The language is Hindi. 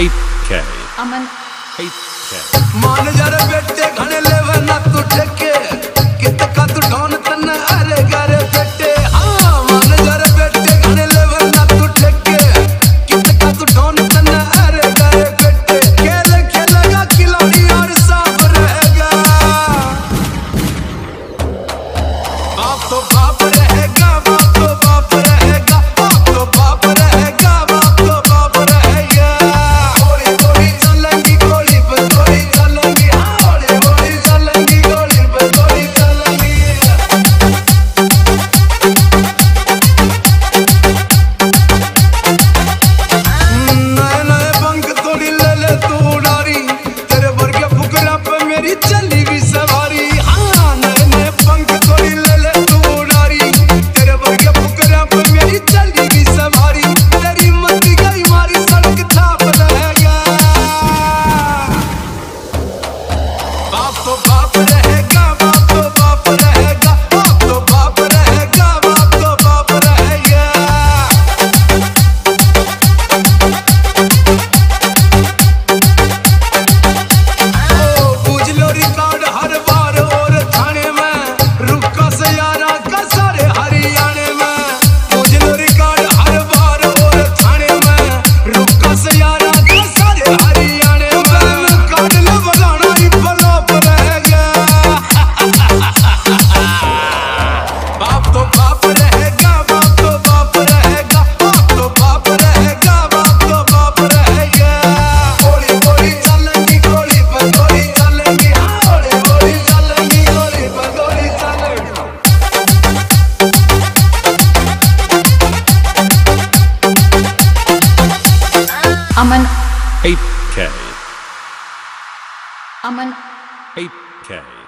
8K अमन 8K मान जरा बेटे घने लेवे ना तू ठेके कित का तू ढोन तन अरे गरे बेटे हां मान जरा बेटे घने लेवे ना तू ठेके कित का तू ढोन तन अरे गरे बेटे खेलेगा खिलाड़ी और साफ रहेगा बाप तो बाप रहेगा बाप तो बाप रहेगा बाप तो बाप रहेगा बाप तो बाप रहेगा गोली गोली चलेंगी गोली पे गोली चलेंगी गोली गोली चलेंगी गोली पे गोली चलेंगी नए नए पंख तोड़ी ले ले तू उड़ारी तेरे वर्गे फुकरा पे मेरी चली भी सवारी हाँ नए नए पंख तोड़ी ले ले तू उड़ारी तेरे वर्गे फुकरा पे मेरी चली भी सवारी तेरी मत गई मारी सड़क छाप रहेगा बाप तो बाप रहेगा बाप तो बाप रहेगा बाप तो बाप रहेगा बाप तो बाप रहेगा पूछ लो रिकॉर्ड हर बार और थाने में रुका से यारा का सारे हरियाणे में पूछ लो रिकॉर्ड हर बार और थाने में रुका से यारा का सारे हरियाणे में काट लो बगाना ही फ्लॉप रहेगा बाप तो बाप रहेगा बाप तो बाप रहेगा बाप तो बाप रहेगा बाप तो बाप रहेगा गोली गोली चलेंगी गोली पे गोली चलेंगी गोली गोली चलेंगी गोली पे गोली चलेंगी अमन 8K अमन 8K